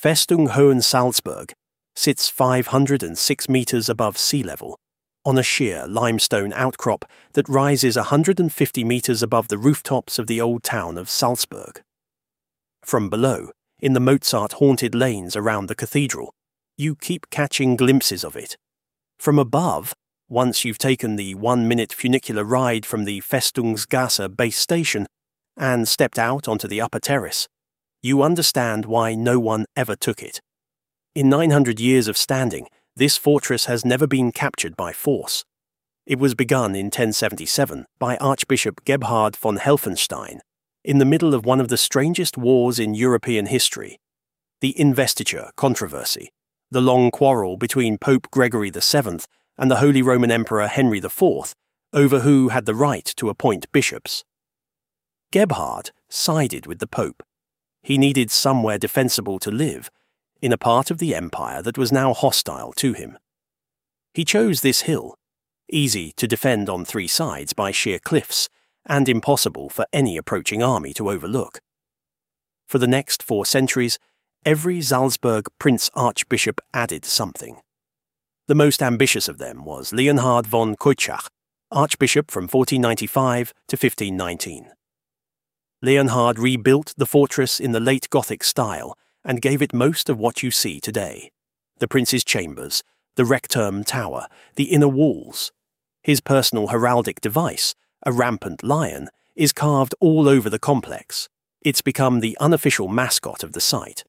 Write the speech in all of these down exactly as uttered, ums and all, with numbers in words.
Festung Hohensalzburg sits five hundred six metres above sea level on a sheer limestone outcrop that rises one hundred fifty metres above the rooftops of the old town of Salzburg. From below, in the Mozart-haunted lanes around the cathedral, you keep catching glimpses of it. From above, once you've taken the one-minute funicular ride from the Festungsgasse base station and stepped out onto the upper terrace, you understand why no one ever took it. In nine hundred years of standing, this fortress has never been captured by force. It was begun in ten seventy-seven by Archbishop Gebhard von Helfenstein in the middle of one of the strangest wars in European history, the investiture controversy, the long quarrel between Pope Gregory the Seventh and the Holy Roman Emperor Henry the Fourth over who had the right to appoint bishops. Gebhard sided with the Pope. He needed somewhere defensible to live, in a part of the empire that was now hostile to him. He chose this hill, easy to defend on three sides by sheer cliffs, and impossible for any approaching army to overlook. For the next four centuries, every Salzburg prince-archbishop added something. The most ambitious of them was Leonhard von Keutschach, archbishop from fourteen ninety-five to fifteen nineteen. Leonhard rebuilt the fortress in the late Gothic style and gave it most of what you see today: the prince's chambers, the recterm tower, the inner walls. His personal heraldic device, a rampant lion, is carved all over the complex. It's become the unofficial mascot of the site.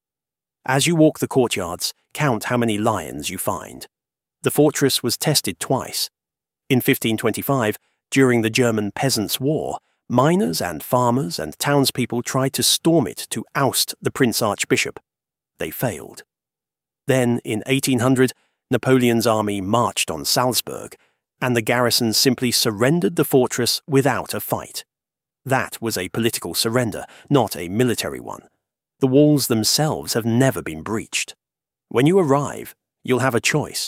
As you walk the courtyards, count how many lions you find. The fortress was tested twice. In fifteen twenty-five, during the German Peasants' War, miners and farmers and townspeople tried to storm it to oust the Prince-Archbishop. They failed. Then, in eighteen hundred, Napoleon's army marched on Salzburg, and the garrison simply surrendered the fortress without a fight. That was a political surrender, not a military one. The walls themselves have never been breached. When you arrive, you'll have a choice.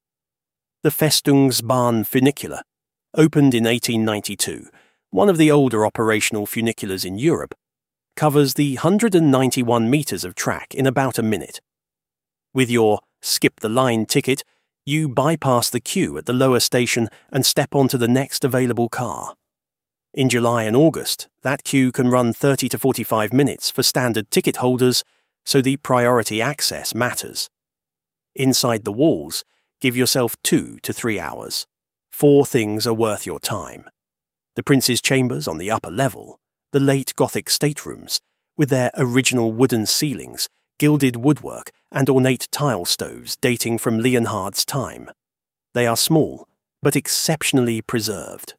The Festungsbahn funicular, opened in eighteen ninety-two, one of the older operational funiculars in Europe, covers the one hundred ninety-one metres of track in about a minute. With your skip-the-line ticket, you bypass the queue at the lower station and step onto the next available car. In July and August, that queue can run thirty to forty-five minutes for standard ticket holders, so the priority access matters. Inside the walls, give yourself two to three hours. Four things are worth your time: the prince's chambers on the upper level, the late Gothic staterooms, with their original wooden ceilings, gilded woodwork, and ornate tile stoves dating from Leonhard's time. They are small, but exceptionally preserved.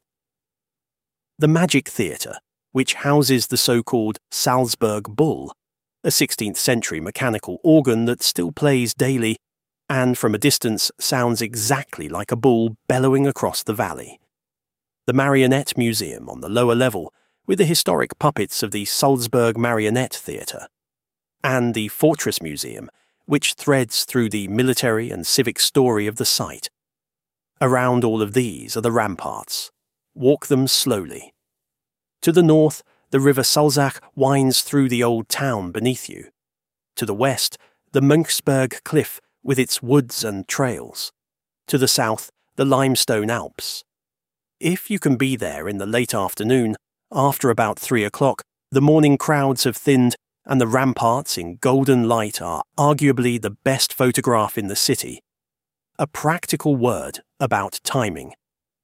The Magic Theatre, which houses the so-called Salzburg Bull, a sixteenth century mechanical organ that still plays daily and from a distance sounds exactly like a bull bellowing across the valley. The Marionette Museum on the lower level, with the historic puppets of the Salzburg Marionette Theatre, and the Fortress Museum, which threads through the military and civic story of the site. Around all of these are the ramparts. Walk them slowly. To the north, the river Salzach winds through the old town beneath you. To the west, the Mönchsberg cliff with its woods and trails. To the south, the limestone Alps. If you can be there in the late afternoon, after about three o'clock, the morning crowds have thinned and the ramparts in golden light are arguably the best photograph in the city. A practical word about timing.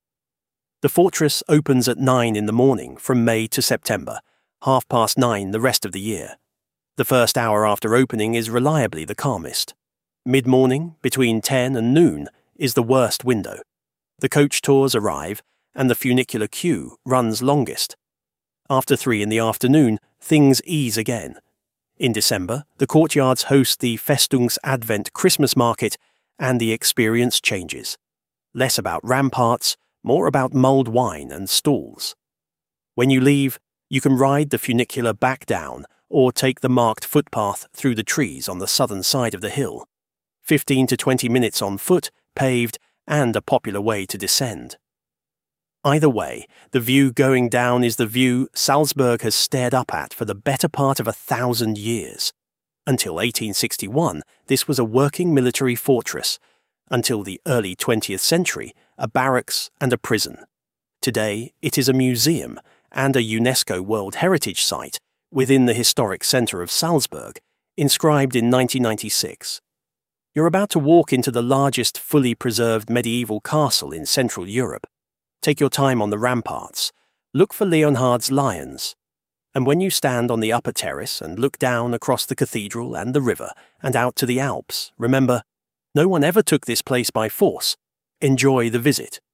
The fortress opens at nine in the morning from May to September, half past nine the rest of the year. The first hour after opening is reliably the calmest. Mid-morning, between ten and noon, is the worst window. The coach tours arrive, and the funicular queue runs longest. After three in the afternoon, things ease again. In December, the courtyards host the Festungs Advent Christmas market, and the experience changes. Less about ramparts, more about mulled wine and stalls. When you leave, you can ride the funicular back down or take the marked footpath through the trees on the southern side of the hill. Fifteen to twenty minutes on foot, paved, and a popular way to descend. Either way, the view going down is the view Salzburg has stared up at for the better part of a thousand years. Until eighteen sixty-one, this was a working military fortress. Until the early twentieth century, a barracks and a prison. Today, it is a museum and a UNESCO World Heritage Site within the historic centre of Salzburg, inscribed in nineteen ninety-six. You're about to walk into the largest fully preserved medieval castle in Central Europe. Take your time on the ramparts. Look for Leonhard's lions. And when you stand on the upper terrace and look down across the cathedral and the river and out to the Alps, remember, no one ever took this place by force. Enjoy the visit.